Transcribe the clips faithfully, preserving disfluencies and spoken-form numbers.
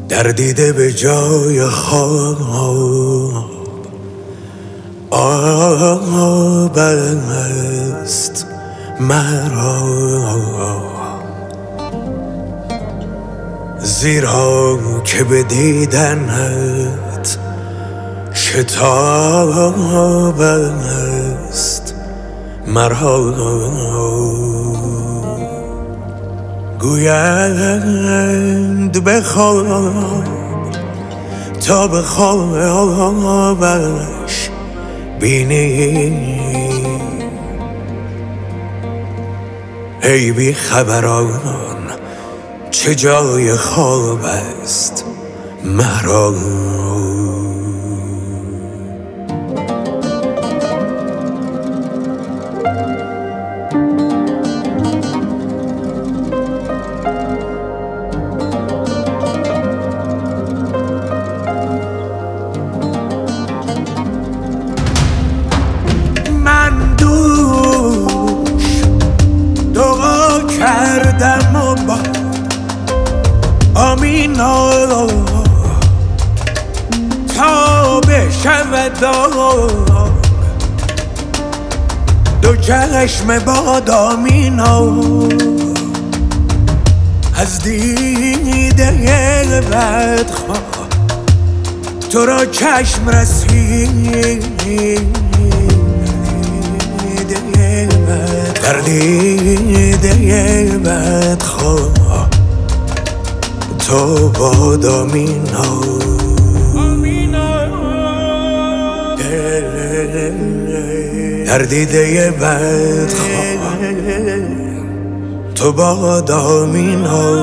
در دیده به جای خواب آب است مرا، زیرا که به دیدنت شتاب است مرا. گویند بخواب تا به خوابش بینی، ای بی خبران چه جای خواب است مرا. کردم و با آمینا تا بشود دو چشم باد آمینا، از دیده بدخواه تو را چشم رسید، در دیده بدخواه تو باد آمینا. در دیده بدخواه تو باد آمینا،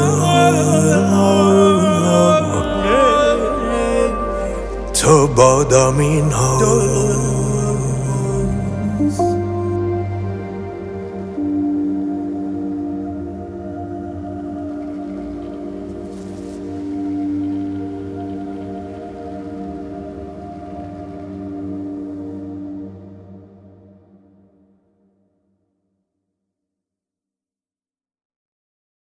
تو باد آمینا.